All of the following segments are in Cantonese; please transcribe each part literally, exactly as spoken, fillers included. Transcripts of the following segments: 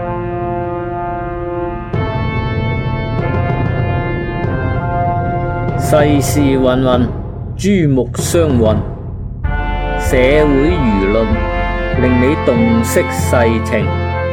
世事芸芸，珠目相混，社會輿論令你洞悉世情。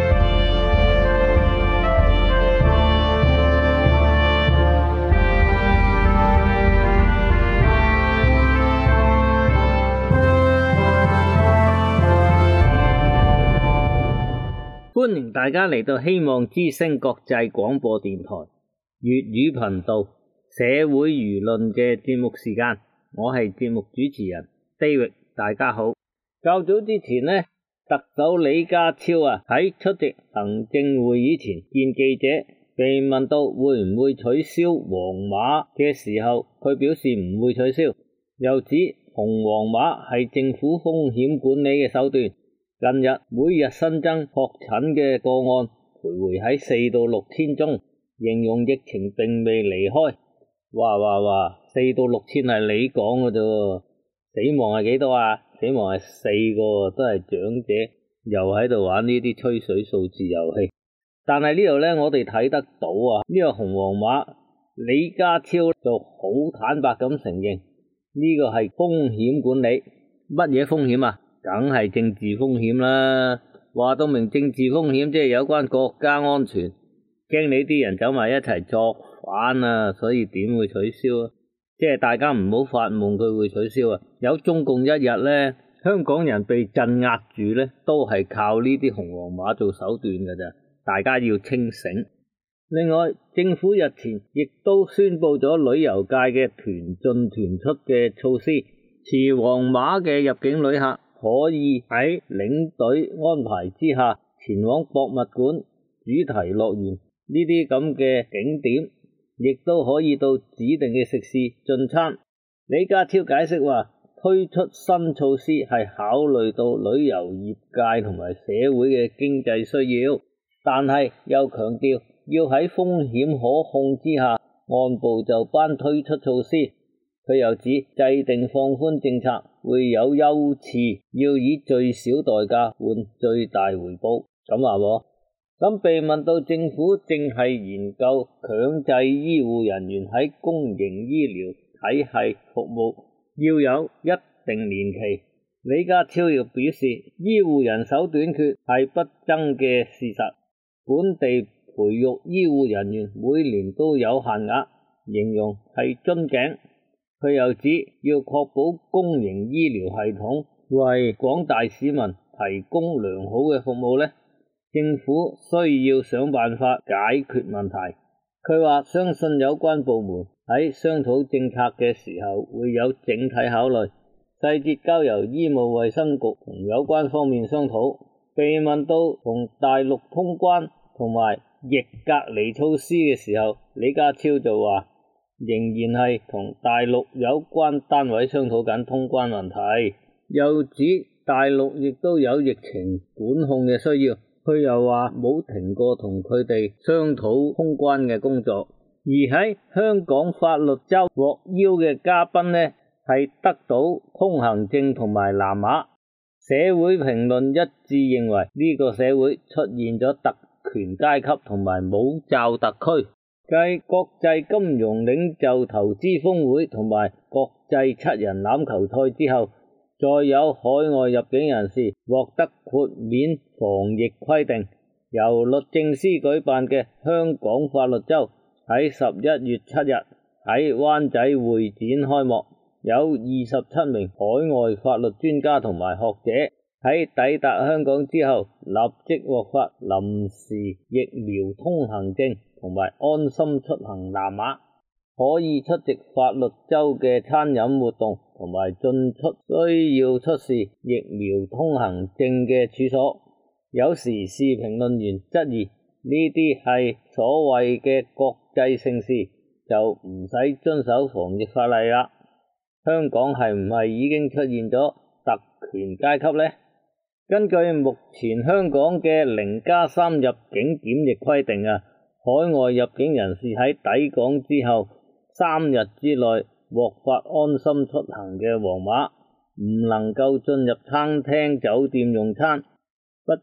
歡迎大家嚟到希望之聲國際廣播電台粵語頻道社會輿論嘅節目時間，我係節目主持人 David， 大家好。較早之前呢，特首李家超啊喺出席行政會議前見記者，被問到會唔會取消黃碼嘅時候，佢表示唔會取消，又指紅黃碼係政府風險管理嘅手段。近日每日新增確診嘅個案徘徊喺四到六千宗，形容疫情並未離開。哇哇哇，四到六千係你講嘅啫，死亡係幾多啊？死亡係四個，都係長者，又喺度玩呢啲吹水數字遊戲。但係呢度呢，我哋睇得到啊，呢個紅黃碼，李家超就好坦白咁承認呢個係風險管理。乜嘢風險啊？梗係政治風險啦。話到明政治風險，即係有關國家安全，驚你啲人走埋一齊作反啊，所以點會取消啊？即係大家唔好發夢佢會取消啊！有中共一日呢，香港人被鎮壓住呢，都係靠呢啲紅黃碼做手段㗎咋，大家要清醒。另外，政府日前亦都宣布咗旅遊界嘅團進團出嘅措施，持黃碼嘅入境旅客可以喺領隊安排之下前往博物館、主題樂園呢啲咁嘅景點，亦都可以到指定嘅食肆進餐。李家超解釋話，推出新措施係考慮到旅遊業界同埋社會嘅經濟需要，但係又強調要喺風險可控之下按部就班推出措施。佢又指制定放寬政策會有優次，要以最小代價換最大回報。咁話喎，咁被問到政府正係研究強制醫護人員喺公營醫療體系服務要有一定年期，李家超又表示醫護人手短缺係不爭嘅事實，本地培育醫護人員每年都有限額，形容係樽頸。佢又指要確保公營醫療系統為廣大市民提供良好嘅服務呢，政府需要想辦法解決問題。佢話相信有關部門喺商討政策嘅時候會有整體考慮，細節交由醫務衛生局同有關方面商討。被問到同大陸通關同埋逆隔離措施嘅時候，李家超就話仍然係同大陸有關單位商討緊通關問題，又指大陸亦都有疫情管控嘅需要。佢又話冇停過同佢哋商討通關嘅工作。而喺香港法律週獲邀嘅嘉賓呢，係得到通行證同埋藍碼。社會評論一致認為呢個社會出現咗特權階級同埋冇罩特區。繼國際金融領袖投資峰會同埋國際七人欖球賽之後，再有海外入境人士獲得豁免防疫規定。由律政司舉辦嘅香港法律週喺十一月七日喺灣仔會展開幕，有二十七名海外法律專家同埋學者喺抵達香港之後立即獲發臨時疫苗通行證同埋安心出行藍碼，可以出席法律週嘅餐飲活動同埋進出需要出示疫苗通行證嘅處所。有時事評論員質疑呢啲係所謂嘅國際盛事，就唔使遵守防疫法例啦。香港係唔係已經出現咗特權階級呢？根據目前香港嘅零加三入境檢疫規定啊，海外入境人士喺抵港之後三日之內獲發安心出行嘅黃碼，唔能夠進入餐廳酒店用餐。不過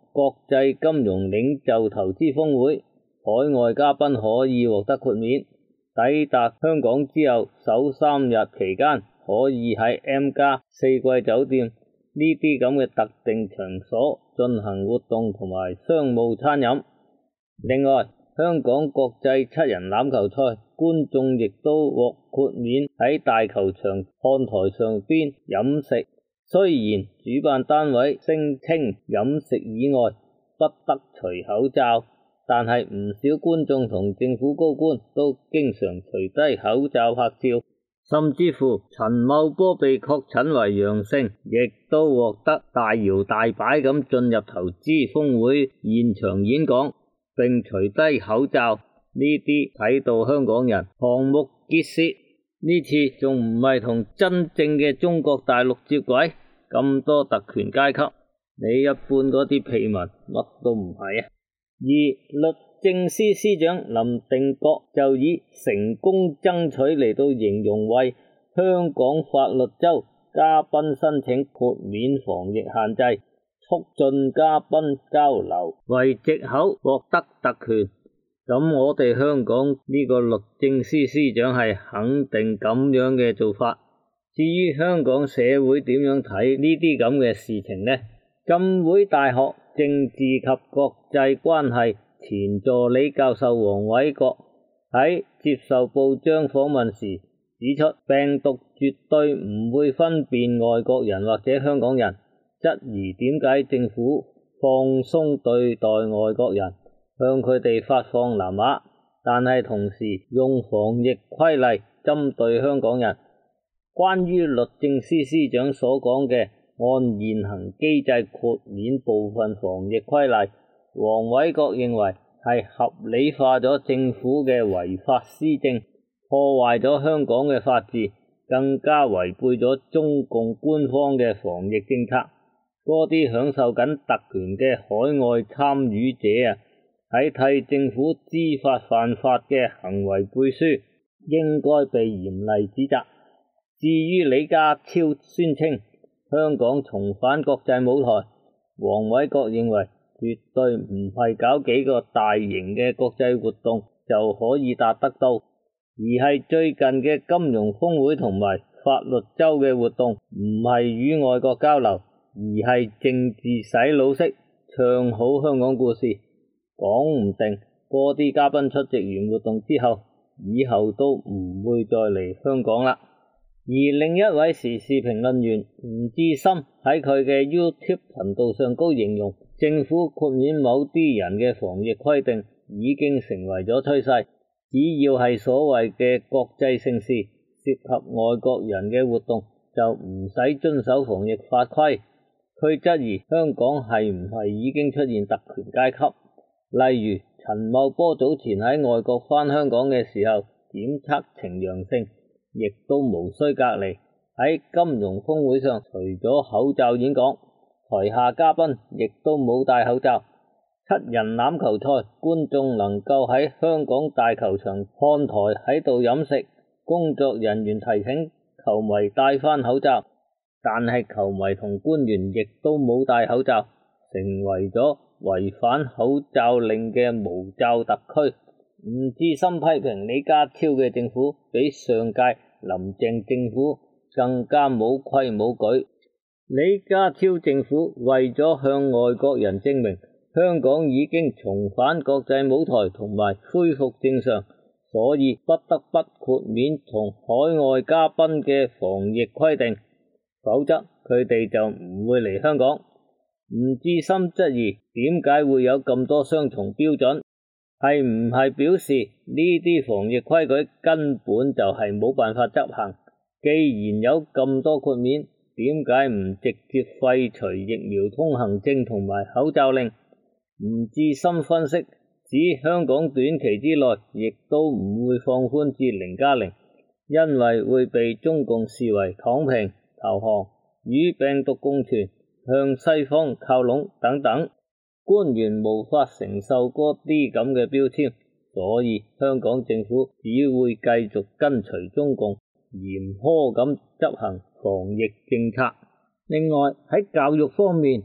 國際金融領袖投資峰會，海外嘉賓可以獲得豁免。抵達香港之後，首三日期間可以喺 M+ 四季酒店呢啲咁嘅特定場所進行活動同埋商務餐飲。另外，香港國際七人欖球賽觀眾亦都獲豁免喺大球場看台上邊飲食。雖然主辦單位聲稱飲食以外不得除口罩，但係唔少觀眾同政府高官都經常除低口罩拍照，甚至乎陳茂波被確診為陽性，亦都獲得大搖大擺咁進入投資峰會現場演講並除低口罩。呢啲睇到香港人瞠目結舌，呢次仲唔係同真正嘅中國大陸接軌？咁多特權階級，你一般嗰啲屁民乜都唔係啊！而律政司司長林定國就以成功爭取嚟到形容為香港法律週嘉賓申請豁免防疫限制，促進嘉賓交流為藉口獲得特權。咁我哋香港呢個律政司司長係肯定咁樣嘅做法。至於香港社會點樣睇呢啲咁嘅事情呢？浸會大學政治及國際關係前助理教授黃偉國喺接受報章訪問時指出，病毒絕對唔會分辨外國人或者香港人，質疑點解政府放鬆對待外國人，向佢哋發放藍碼，但係同時用防疫規例針對香港人。關於律政司司長所講嘅按現行機制豁免部分防疫規例，黃偉國認為係合理化咗政府嘅違法施政，破壞咗香港嘅法治，更加違背咗中共官方嘅防疫政策。嗰啲享受緊特權嘅海外參與者啊，喺替政府知法犯法嘅行為背書，應該被嚴厲指責。至於李家超宣稱香港重返國際舞台，黃偉國認為絕對唔係搞幾個大型嘅國際活動就可以達得到，而係最近嘅金融峰會同埋法律週嘅活動，唔係與外國交流，而係政治洗腦式唱好香港故事。講唔定嗰啲嘉賓出席完活動之後，以後都唔會再嚟香港啦。而另一位時事評論員吳志森喺佢嘅 YouTube 頻道上高形容，政府豁免某啲人嘅防疫規定已經成為咗趨勢，只要係所謂嘅國際盛事，涉及外國人嘅活動，就唔使遵守防疫法規。佢質疑香港係唔係已經出現特權階級，例如陳茂波早前喺外國返香港嘅時候檢測呈陽性，亦都無需隔離，喺金融峰會上除咗口罩演講，台下嘉賓亦都冇戴口罩。七人欖球賽觀眾能夠喺香港大球場看台喺度飲食，工作人員提醒球迷戴返口罩，但係球迷同官員亦都冇戴口罩，成為咗違反口罩令嘅無罩特區。吳志森批評李家超嘅政府比上屆林鄭政府更加冇規冇矩。李家超政府為咗向外國人證明香港已經重返國際舞台同埋恢復正常，所以不得不豁免同海外嘉賓嘅防疫規定，否則佢哋就唔會嚟香港。吳志森質疑點解會有咁多雙重標準，係唔係表示呢啲防疫規矩根本就係冇辦法執行？既然有咁多豁免，點解唔直接廢除疫苗通行證同埋口罩令？吳志森分析指香港短期之內亦都唔會放寬至零加零，因為會被中共視為躺平、投降、與病毒共存、向西方靠攏等等。官員無法承受嗰啲咁嘅標籤，所以香港政府只會繼續跟隨中共，嚴苛咁執行防疫政策。另外喺教育方面，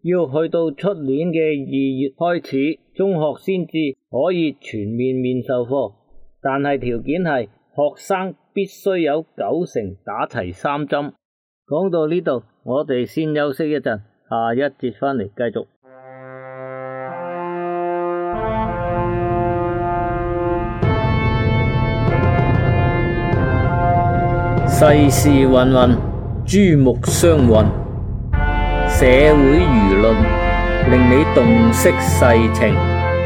要去到出年嘅二月開始，中學先至可以全面面授課，但係條件係學生必須有九成打齊三針。講到呢度，我哋先休息一陣，下一節返嚟繼續。世事芸芸，珠目相混，社會輿論令你洞悉世情。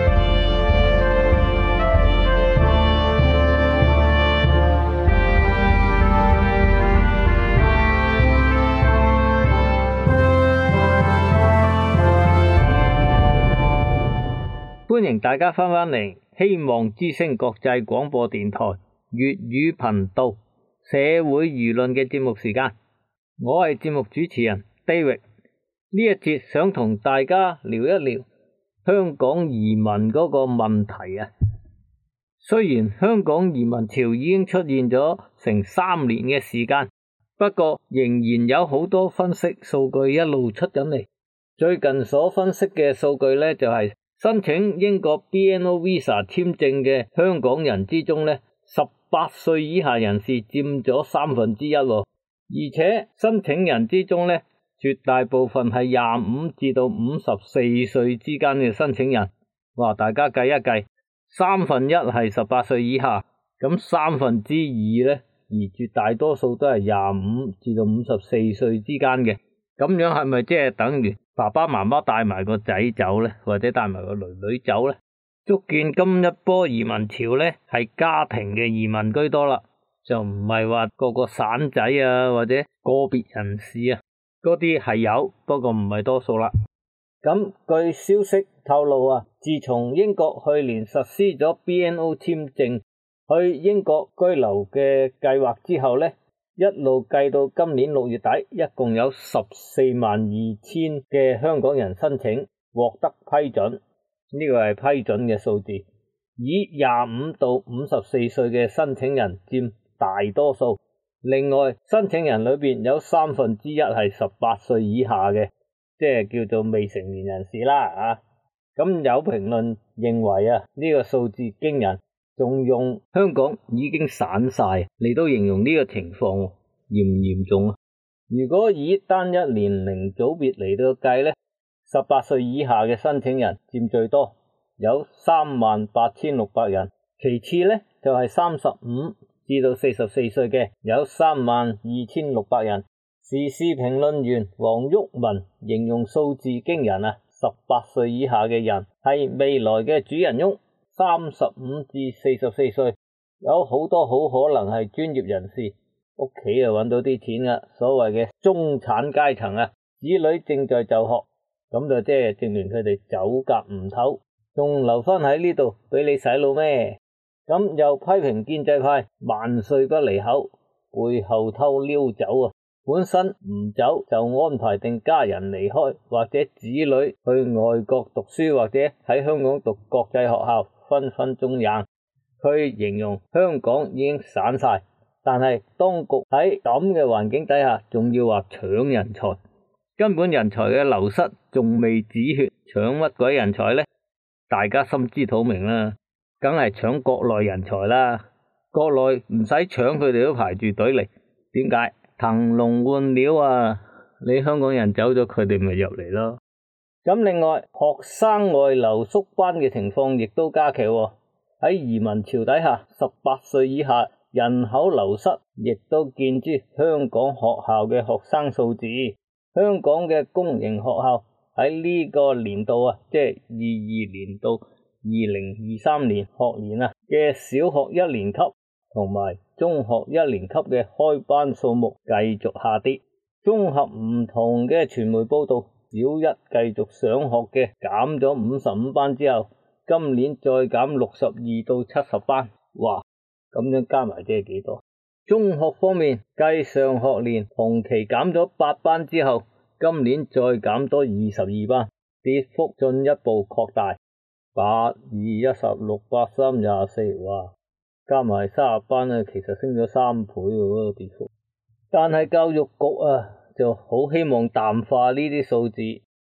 歡迎大家翻返嚟，希望之聲國際廣播電台粵語頻道社會輿論嘅節目時間，我係節目主持人 David。呢一節想同大家聊一聊香港移民嗰個問題啊。雖然香港移民潮已經出現咗成三年嘅時間，不過仍然有好多分析數據一路出緊嚟。最近所分析嘅數據呢，就係申請英國 B N O Visa 簽證嘅香港人之中呢，十八歲以下人士佔咗三分之一，而且申請人之中呢，絕大部分係廿五至到五十四歲之間嘅申請人。哇，大家計一計，三分一係十八歲以下，咁三分之二呢，而絕大多數都係廿五至到五十四歲之間嘅。咁樣係咪即係等於爸爸媽媽帶埋個仔走呢，或者帶埋個女女走呢？足見今一波移民潮呢，係家庭嘅移民居多啦，就唔係話個個散仔啊，或者個別人士啊，嗰啲係有，不過唔係多數啦。咁據消息透露啊，自從英國去年實施咗 B N O 簽證去英國居留嘅計劃之後呢，一路計到今年六月底，一共有十四萬二千嘅香港人申請獲得批准。呢個係批准嘅數字，以廿五到五十四歲嘅申請人佔大多數。另外，申請人裏邊有三分之一係十八歲以下嘅，即係叫做未成年人士啦啊。咁有評論認為啊，呢個數字驚人，仲用香港已經散晒嚟到形容呢個情況，嚴唔嚴重啊？如果以單一年齡組別嚟到計呢，十八歲以下嘅申請人佔最多，有三萬八千六百人。其次呢，就係三十五至到四十四歲嘅，有三萬二千六百人。時事評論員黃毓民形容數字驚人啊！十八歲以下嘅人係未來嘅主人翁，三十五至四十四歲，有好多好可能係專業人士，屋企啊揾到啲錢噶，所謂嘅中產階層啊，子女正在就學。咁就即係證明佢哋走夾唔唞，仲留翻喺呢度俾你洗腦咩？咁又批評建制派萬歲不離口，背後偷溜走啊！本身唔走就安排定家人離開，或者子女去外國讀書，或者喺香港讀國際學校，分分鐘贏。佢形容香港已經散晒，但係當局喺咁嘅環境底下，仲要話搶人才。根本人才嘅流失仲未止血，搶乜鬼人才呢？大家心知肚明啦，梗係搶國內人才啦。國內唔使搶，佢哋都排住隊嚟。點解？騰籠換鳥啊！你香港人走咗，佢哋咪入嚟咯。咁另外，學生外流縮班嘅情況亦都加劇喎。喺移民潮底下，十八歲以下人口流失，亦都見諸香港學校嘅學生數字。香港嘅公營學校喺呢個年度啊，即係二二年到二零二三年學年啊嘅小學一年級同埋中學一年級嘅開班數目繼續下跌。綜合唔同嘅傳媒報道，小一繼續上學嘅減咗五十五班之後，今年再減六十二到七十班。哇，咁樣加埋即係幾多？中學方面，繼上學年同期減咗八班之後，今年再減多二十二班，跌幅進一步擴大。八、二、一十六、八、三、廿四，哇，加埋三十班啊，其實升咗三倍喎，嗰個跌幅。但係教育局啊，就好希望淡化呢啲數字，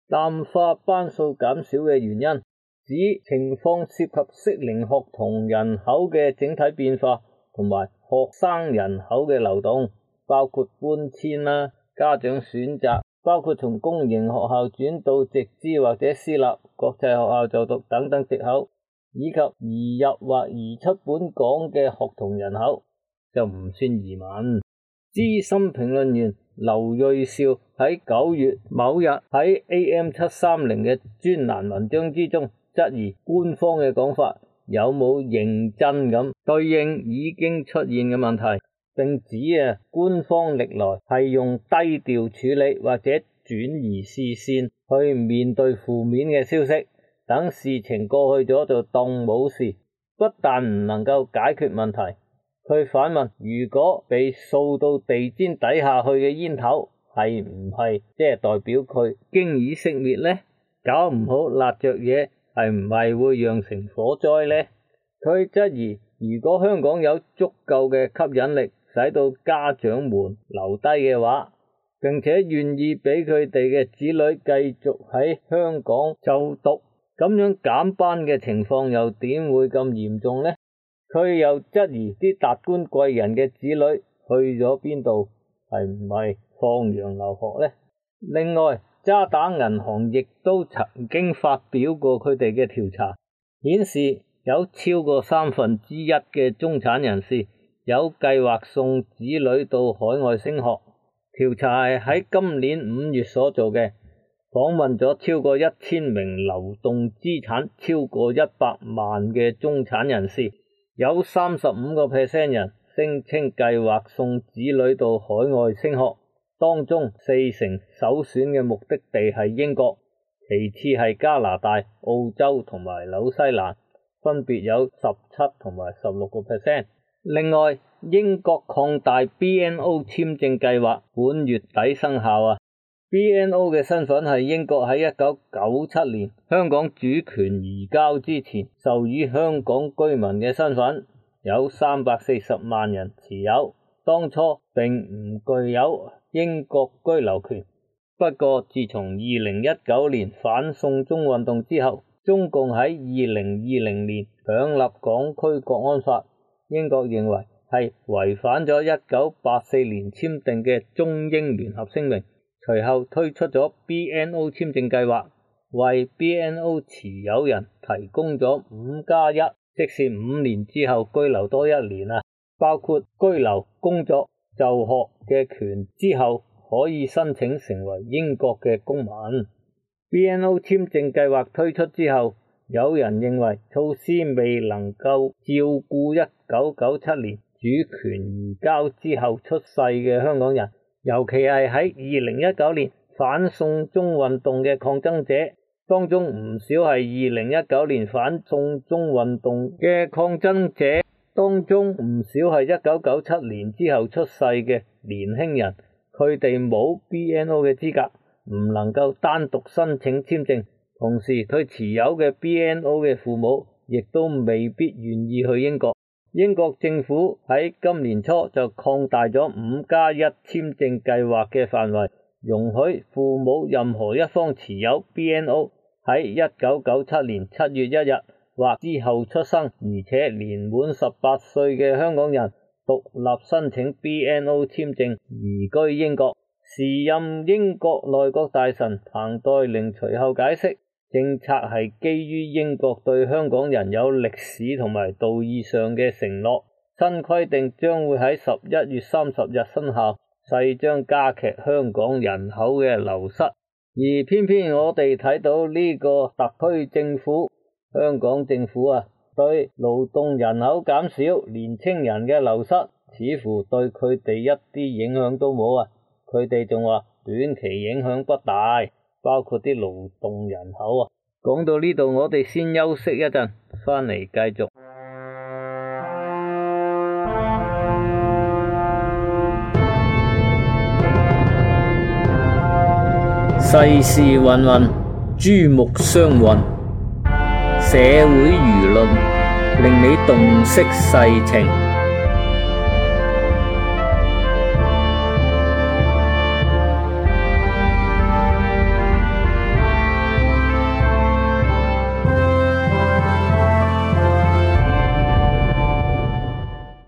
淡化班數減少嘅原因，指情況涉及適齡學童人口嘅整體變化同埋學生人口嘅流動，包括搬遷啦、家長選擇，包括從公營學校轉到直資或者私立國際學校就讀等等藉口，以及移入或移出本港嘅學童人口就唔算移民。資深評論員劉銳紹喺九月某日喺 A M 七三零嘅專欄文章之中質疑官方嘅講法有冇認真咁對應已經出現嘅問題，並指啊官方歷來係用低調處理或者轉移視線去面對負面嘅消息，等事情過去咗就當冇事，不但唔能夠解決問題。佢反問，如果被掃到地氈底下去嘅煙頭係唔係即係代表佢經已熄滅呢？搞唔好辣着嘢係唔係會釀成火災呢？佢質疑，如果香港有足夠嘅吸引力使到家長們留低嘅話，並且願意俾佢哋嘅子女繼續喺香港就讀，咁樣減班嘅情況又點會咁嚴重呢？佢又質疑啲達官貴人嘅子女去咗邊度，係唔係放洋留學呢？另外，渣打銀行亦都曾經發表過佢哋嘅調查，顯示有超過三分之一嘅中產人士有計劃送子女到海外升學。調查係喺今年五月所做嘅，訪問咗超過一千名流動資產超過一百萬嘅中產人士。有三十五個 percent 人聲稱計劃送子女到海外升學，當中四成首選嘅目的地係英國，其次係加拿大、澳洲同埋紐西蘭，分別有十七同埋十六個 percent。另外，英國擴大 B N O 簽證計劃本月底生效啊。B N O 嘅身份係英國喺一九九七年香港主權移交之前授予香港居民嘅身份，有三百四十萬人持有，當初並唔具有英國居留權。不過自從二零一九年反送中運動之後，中共喺二零二零年強立港區國安法，英國認為係違反咗一九八四年簽訂嘅中英聯合聲明，隨後推出咗 B N O 簽證計劃，為 B N O 持有人提供咗五加一，即是五年之後居留多一年啊，包括居留、工作、就學嘅權，之後可以申請成為英國嘅公民。B N O 簽證計劃推出之後，有人認為措施未能夠照顧一九九七年主權移交之後出世嘅香港人，尤其係喺二零一九年反送中運動嘅抗爭者，當中唔少係二零一九年反送中運動嘅抗爭者，當中唔少係一九九七年之後出世嘅年輕人，佢哋冇 B N O 嘅資格，唔能夠單獨申請簽證，同時佢持有嘅 B N O 嘅父母亦都未必願意去英國。英國政府喺今年初就擴大咗五加一簽證計劃嘅範圍，容許父母任何一方持有 B N O 喺一九九七年七月一日或之後出生而且年滿十八歲嘅香港人獨立申請 B N O 簽證移居英國。時任英國內閣大臣彭黛玲隨後解釋，政策係基於英國對香港人有歷史同埋道義上嘅承諾，新規定將會喺十一月三十日生效，勢將加劇香港人口嘅流失。而偏偏我哋睇到呢個特區政府、香港政府啊，對勞動人口減少、年青人嘅流失，似乎對佢哋一啲影響都冇啊！佢哋仲話短期影響不大，包括啲勞動人口啊。講到呢度，我哋先休息一陣，翻嚟繼續。世事芸芸，珠目相混，社會輿論令你洞悉世情。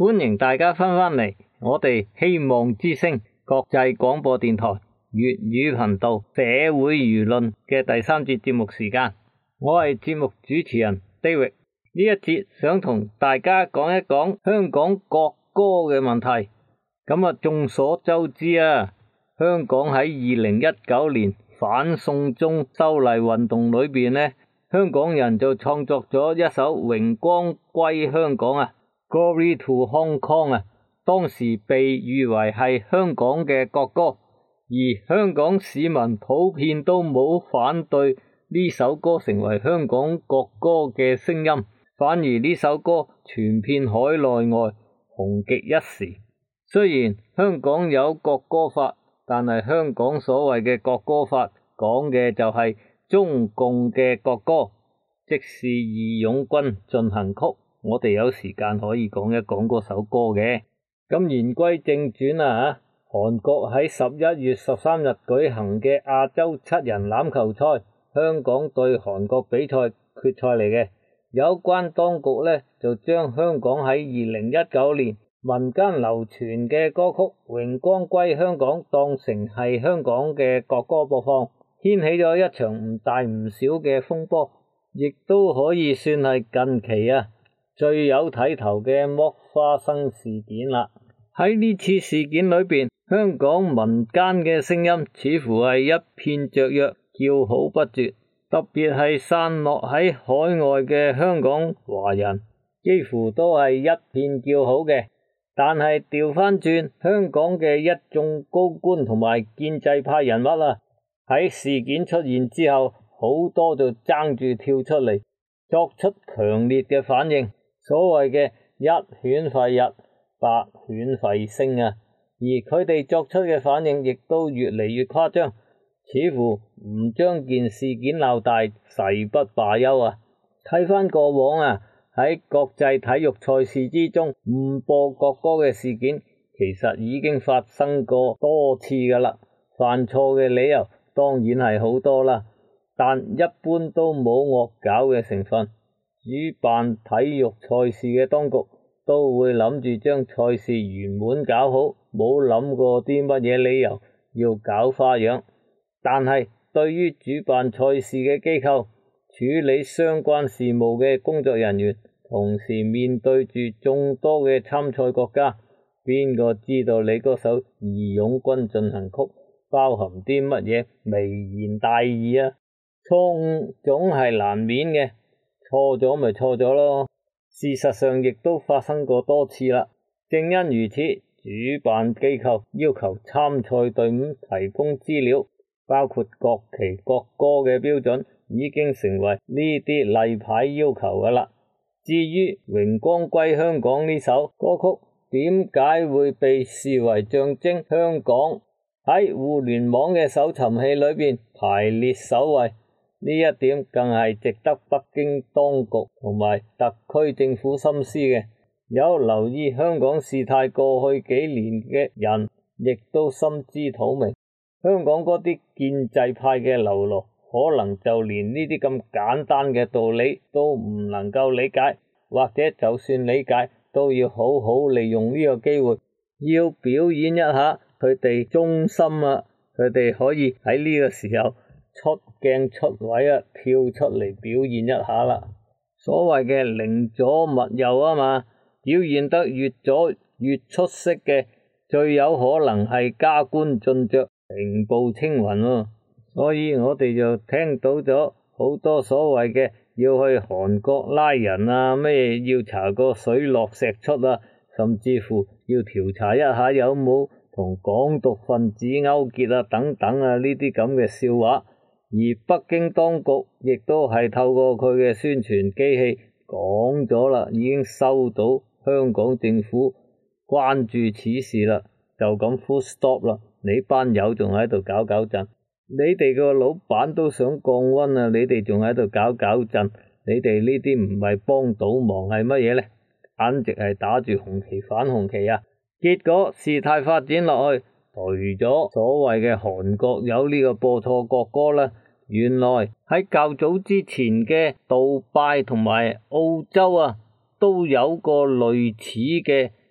歡迎大家翻返嚟我哋希望之聲國際廣播電台粵語頻道社會輿論嘅第三節節目時間，我係節目主持人 David。呢一節想同大家講一講香港國歌嘅問題。咁啊，眾所周知啊，香港喺二零一九年反送中修例運動裏邊呢，香港人就創作咗一首《榮光歸香港》啊 ，Glory to Hong Kong 啊，當時被譽為係香港嘅國歌，而香港市民普遍都冇反對呢首歌成為香港國歌嘅聲音。反而呢首歌傳遍海內外，紅極一時。雖然香港有國歌法，但係香港所謂嘅國歌法講嘅就係中共嘅國歌，即是義勇軍進行曲。我哋有時間可以講一講嗰首歌嘅。咁言歸正傳啊，韓國喺十一月十三日舉行嘅亞洲七人欖球賽，香港對韓國比賽決賽嚟嘅。有關當局呢，就將香港喺二零一九年民間流傳嘅歌曲《榮光歸香港》當成係香港嘅國歌播放，掀起咗一場唔大唔小嘅風波，亦都可以算係近期啊最有睇頭嘅剝花生事件啦。喺呢次事件裏邊，香港民間嘅聲音似乎係一片雀躍，叫好不絕。特別係散落喺海外嘅香港華人，幾乎都係一片叫好嘅。但係調翻轉，香港嘅一眾高官同埋建制派人物啊，喺事件出現之後，好多就爭住跳出嚟，作出強烈嘅反應。所謂嘅一犬吠日，百犬吠聲啊，而佢哋作出嘅反應亦都越嚟越誇張。似乎唔將件事件鬧大，誓不罷休啊！睇翻過往啊，喺國際體育賽事之中誤播國歌嘅事件，其實已經發生過多次噶啦。犯錯嘅理由當然係好多啦，但一般都冇惡搞嘅成分。主辦體育賽事嘅當局都會諗住將賽事圓滿搞好，冇諗過啲乜嘢理由要搞花樣。但係對於主辦賽事嘅機構，處理相關事務嘅工作人員，同時面對住眾多嘅參賽國家，邊個知道你嗰首義勇軍進行曲包含啲乜嘢微言大義啊？錯誤總係難免嘅，錯咗咪錯咗咯。事實上亦都發生過多次啦。正因如此，主辦機構要求參賽隊伍提供資料，包括國旗國歌嘅標準，已經成為呢啲例牌要求噶啦。至於榮光歸香港呢首歌曲，點解會被視為象徵香港喺互聯網嘅搜尋器裏邊排列首位？呢一點更係值得北京當局同埋特區政府深思嘅。有留意香港事態過去幾年嘅人，亦都心知肚明。香港嗰啲建制派嘅流羅，可能就連呢啲咁簡單嘅道理都唔能夠理解，或者就算理解，都要好好利用呢個機會，要表演一下佢哋忠心啊！佢哋可以喺呢個時候出鏡出位啊，跳出嚟表現一下啦。所謂嘅寧左勿右啊嘛，表現得越左越出色嘅，最有可能係加官進爵，平步青雲喎。所以我哋就聽到咗好多所謂嘅要去韓國拉人啊，咩要查個水落石出啊，甚至乎要調查一下有冇同港獨分子勾結啊等等啊，呢啲咁嘅笑話。而北京當局亦都係透過佢嘅宣傳機器講咗啦，已經收到香港政府關注此事啦，就咁 full stop 啦。你班友仲喺度搞搞震，你哋個老闆都想降溫啊，你哋仲喺度搞搞震，你哋呢啲唔係幫倒忙係乜嘢呢？簡直係打住紅旗反紅旗啊！結果事態發展落去，除咗所謂嘅韓國有呢個播錯國歌啦，原來喺較早之前嘅杜拜同埋澳洲啊，都有個類似嘅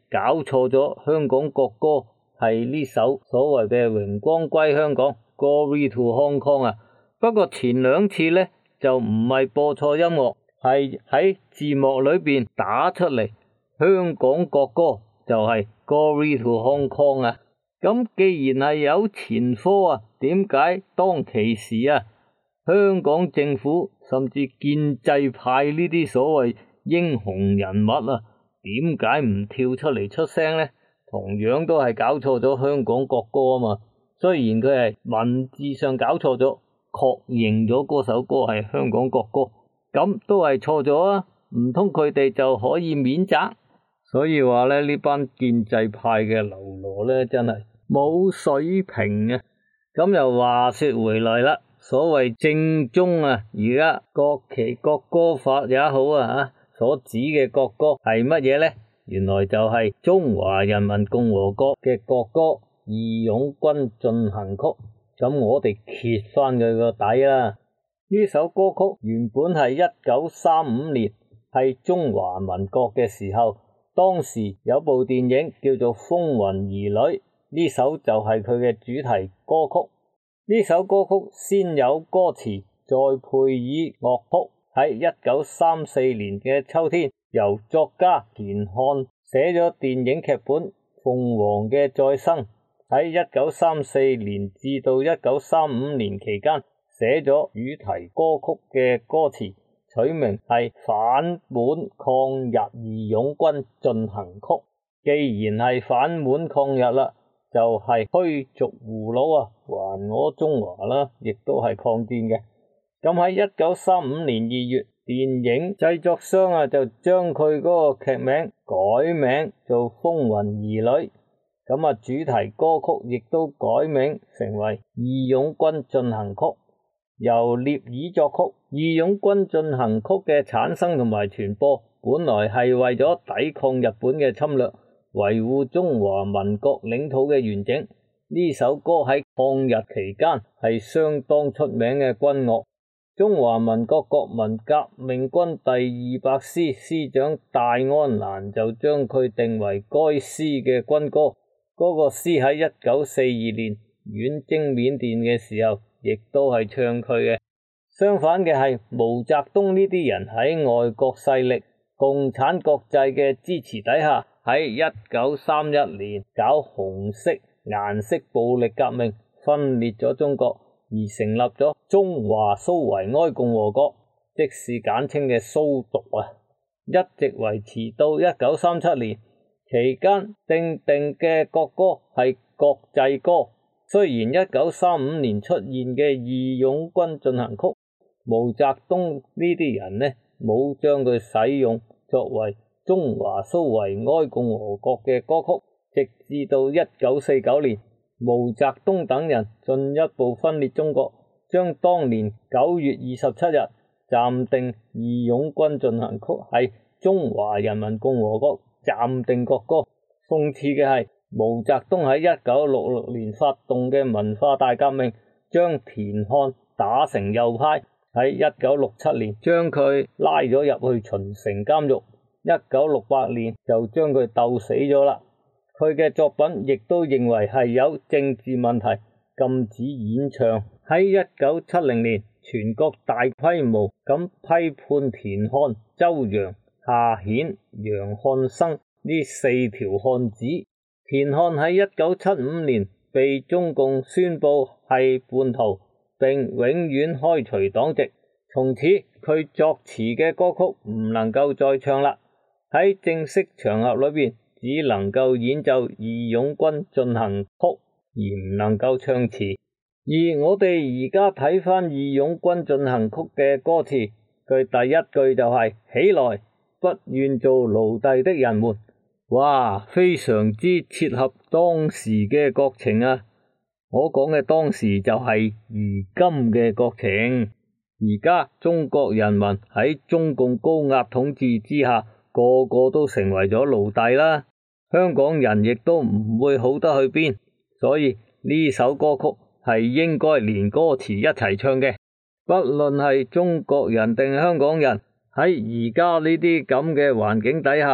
搞錯咗香港國歌係呢首所謂嘅榮光歸香港 Glory to Hong Kong 啊。不過前兩次呢就唔係播錯音樂，係喺字幕裏邊打出嚟香港國歌就係 Glory to Hong Kong 啊。咁既然係有前科啊，點解當其時啊香港政府甚至建制派呢啲所謂英雄人物啊，點解唔跳出嚟出聲呢？同樣都係搞錯咗香港國歌啊嘛。雖然佢係文字上搞錯咗，確認咗嗰首歌係香港國歌，咁都係錯咗啊，唔通佢哋就可以免責？所以話咧，呢班建制派嘅流羅咧，真係冇水平啊！咁又話說回來啦，所謂正宗啊，而家國旗國歌法也好啊，所指嘅國歌係乜嘢呢？原來就係中華人民共和國嘅國歌《義勇軍進行曲》。咁我哋揭翻佢個底啦。呢首歌曲原本係一九三五年，係中華民國嘅時候，當時有部電影叫做《風雲兒女》，呢首就係佢嘅主題歌曲。呢首歌曲先有歌詞，再配以樂譜。喺一九三四年嘅秋天，由作家田漢寫咗電影劇本《鳳凰嘅再生》。喺一九三四年至到一九三五年期間，寫咗主題歌曲嘅歌詞，取名係反滿抗日義勇軍進行曲。既然係反滿抗日啦，就係、是、驅逐胡虜啊，還我中華啦，亦都係抗戰嘅。咁喺一九三五年二月，電影製作商啊就將佢嗰個劇名改名做《風雲兒女》。咁啊，主題歌曲亦都改名成為《義勇軍進行曲》，由聶耳作曲。《義勇軍進行曲》嘅產生同埋傳播，本來係為咗抵抗日本嘅侵略，維護中華民國領土嘅完整。呢首歌喺抗日期間係相當出名嘅軍樂。中華民國國民革命軍第二百師師長戴安瀾就將佢定為該師嘅軍歌。嗰個師喺一九四二年遠征緬甸嘅時候，亦都係唱佢嘅。相反嘅係，毛澤東呢啲人喺外國勢力、共產國際嘅支持底下，喺一九三一年搞紅色顏色暴力革命，分裂咗中國，而成立咗中華蘇維埃共和國，即是簡稱嘅蘇獨啊，一直維持到一九三七年。期間訂定嘅國歌係國際歌。雖然一九三五年出現嘅義勇軍進行曲，毛澤東呢啲人呢冇將佢使用作為中華蘇維埃共和國嘅歌曲，直至到一九四九年，毛澤東等人進一步分裂中國，將當年九月二十七日暫定義勇軍進行曲係中華人民共和國暫定國歌。諷刺嘅係，毛澤東喺一九六六年發動嘅文化大革命，將田漢打成右派，喺一九六七年將佢拉咗入去秦城監獄，一九六八年就將佢鬥死咗啦。佢嘅作品亦都認為係有政治問題，禁止演唱。喺一九七零年，全國大規模咁批判田漢、周揚、夏衍、楊漢生呢四條漢子。田漢喺一九七五年被中共宣布係叛徒，並永遠開除黨籍。從此佢作詞嘅歌曲唔能夠再唱啦，喺正式場合裏邊只能夠演奏義勇軍進行曲，而唔能夠唱詞。而我哋而家睇翻義勇軍進行曲嘅歌詞，佢第一句就係、是、起來，不願做奴隸的人們。哇，非常之切合當時嘅國情啊！我講嘅當時就係如今嘅國情。而家中國人民喺中共高壓統治之下，個個都成為咗奴隸啦。香港人亦都唔會好得去邊，所以呢首歌曲係應該連歌詞一齊唱嘅。不論係中國人定香港人，喺而家呢啲咁嘅環境底下，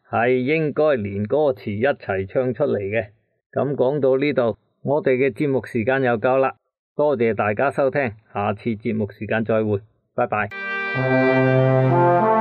係應該連歌詞一齊唱出嚟嘅。咁講到呢度，我哋嘅節目時間又夠啦，多謝大家收聽，下次節目時間再會，拜拜。